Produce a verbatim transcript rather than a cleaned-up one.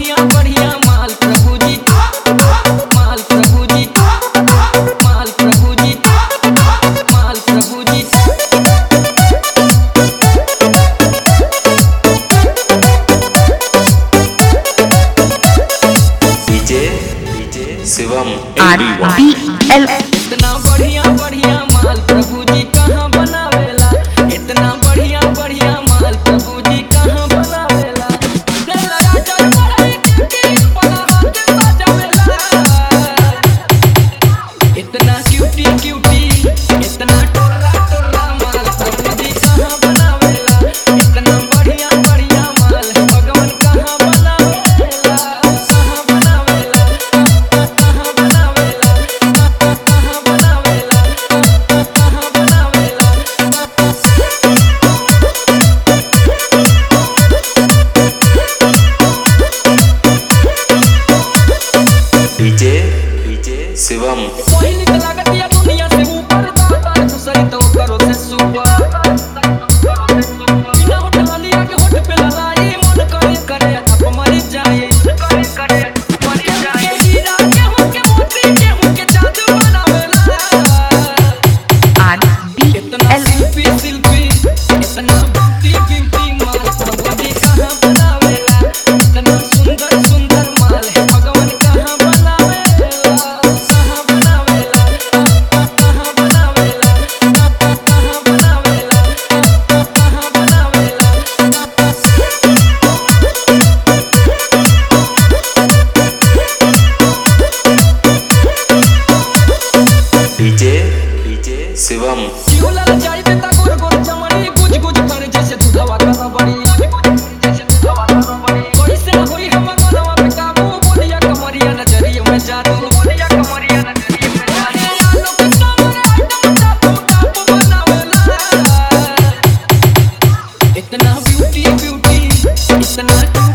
बढ़िया बढ़िया माल प्रभु जी, माल प्रभु जी, माल प्रभु जी, माल प्रभु जी। DJ DJ Shivam R B L. इतना बढ़िया बढ़िया माल प्रभु जी कहाँ बनावेला, इतना बढ़िया बढ़िया माल प्रभु जी कहाँ बनावेला। लेला राजा बड़ाई क्यूटी पनामा के सजावेला, इतना क्यूटी क्यूटी इतना टोरा टोरा माल प्रभु जी कहाँ बनावेला। इतना बढ़िया बढ़िया माल भगवान कहाँ बनावेला, कहाँ बनावेला, कहाँ बनावेला, कहाँ बनावेला, कहाँ बनावेला। डीजे डीजे शिवम पहिली त लागतिया दुनिया से ऊपर, दाता दूसरी तो करो से सुपर। बिना होठ लिया के होठ पे ललाई, मन करे करे थप मरी जाए, करे करे मरी जाए। हीरा गेहूं के मोती गेहूं के जादू बनावेला, आर बी इतना एल। शिल्पी शिल्पी इतना ब्यूटी ब्यूटी माल प्रभु जी कहाँ बनावेला। इतना सुंदर सुंदर माल है भगवान कहाँ बनावेला, कहाँ बनावेला, कहाँ बनावेला, कहाँ बनावेला, कहाँ बनावेला। डीजे डीजे शिवम झूला जाई देता गोर गोर चमड़ी, गुज गुज करे जैसे दूधवा का रबड़ी, कैसे न होई हम मनवा पे काबू। बोलिया कमरिया नजरिया में जादू, बोलिया कमरिया नजरिया में जादू। हे आलो के सामने आइटम टापू टापू बनावेला, इतना ब्यूटी ब्यूटी इतना